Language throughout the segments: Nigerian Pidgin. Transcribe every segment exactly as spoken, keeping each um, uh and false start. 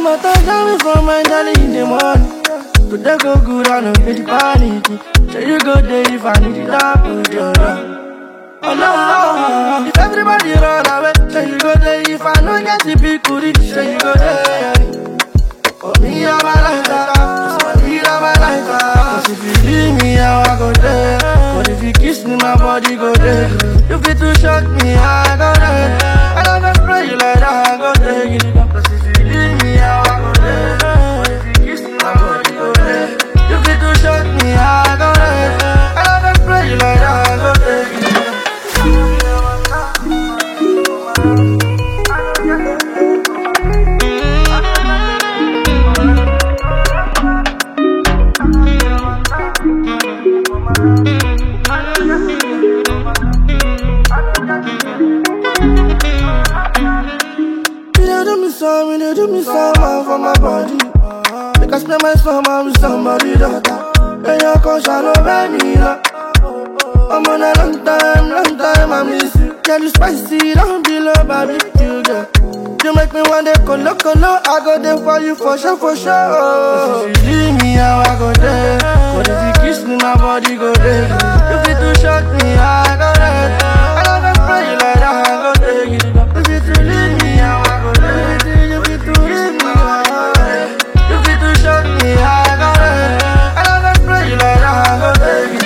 my time coming from my dolly in the morning. Today go good, I don't get the panic. So you go there if I need it up with your love. Oh no, if everybody run away, so you go there if I don't get the big goodie, so you go there. For me, I'm a lighter, for me, I'm a lighter. Cause if you leave me, I go there. But if you kiss me, my body go there. You fit to shock me, I go there. I don't go spray you like that, I go there. Cause if you leave me, I go there. But if you kiss me, my body go there. You fit to shock me, I go there. I don't go spray you like that, I go there. Me, they do me some for my body. Make I spend my summer with somebody daughter. When you come, shall know vanilla. I'm on a long time, long time, I miss you. Girl, you spicy, don't be low, baby, you girl. You make me want to colo, colo. I go there for you, for sure, for sure. If you leave me, how I go there. But if you kiss me, my body go there. You fit to shock me, I go there. I don't go spray you like that, I go there. If you to leave me, how I go there. You fit to leave me, how I go there. You fit to shock me, I go there. I don't go spray you like that, I go there.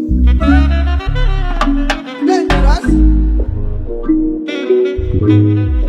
Dangerous.